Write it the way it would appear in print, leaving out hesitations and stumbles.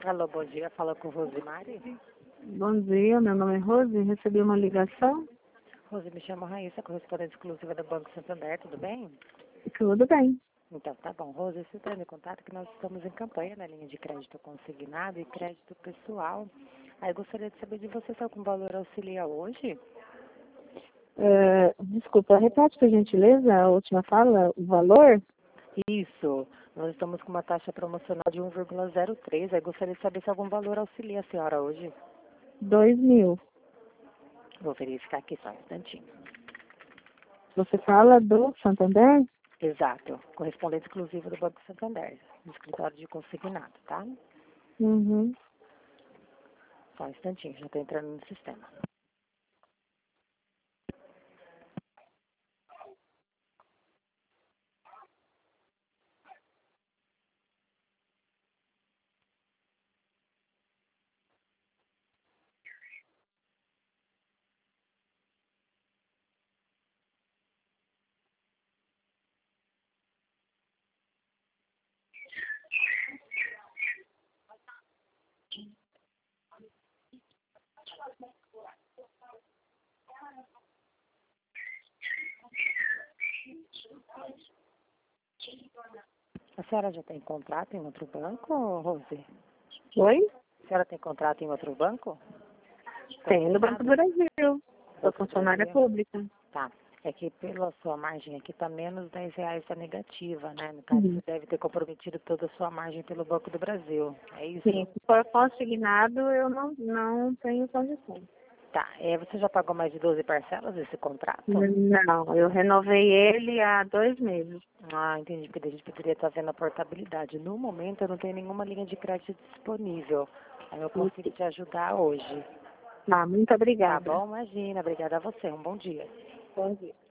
Alô, bom dia. Fala com Rosemary. Bom dia, meu nome é Rose, recebi uma ligação. Rose, me chamo Raíssa, correspondente exclusiva do Banco Santander, tudo bem? Tudo bem. Então, tá bom. Rose, você está em contato que nós estamos em campanha na linha de crédito consignado e crédito pessoal. Aí eu gostaria de saber de você se algum valor auxilia hoje? Desculpa, repete por gentileza a última fala, o valor? Isso. Nós estamos com uma taxa promocional de 1,03. Aí gostaria de saber se algum valor auxilia a senhora hoje. 2.000. Vou verificar aqui só um instantinho. Você fala do Santander? Exato. Correspondente exclusivo do Banco Santander, do escritório de consignado, tá? Uhum. Só um instantinho, já estou entrando no sistema. A senhora já tem contrato em outro banco, Rose? Oi? A senhora tem contrato em outro banco? Tem no Banco do Brasil. Sou funcionária Brasil? pública. Tá. É que pela sua margem aqui está menos R$ 10 a negativa, né? No caso, Uhum. você deve ter comprometido toda a sua margem pelo Banco do Brasil. É isso? Sim, se for consignado, eu não tenho condição. Tá. Você já pagou mais de 12 parcelas esse contrato? Não, eu renovei ele há 2 meses. Ah, entendi, porque a gente poderia estar vendo a portabilidade. No momento, eu não tenho nenhuma linha de crédito disponível. Aí eu consigo te ajudar hoje. Tá, muito Tá obrigada. bom? Imagina. Obrigada a você. Um bom dia. Bom dia.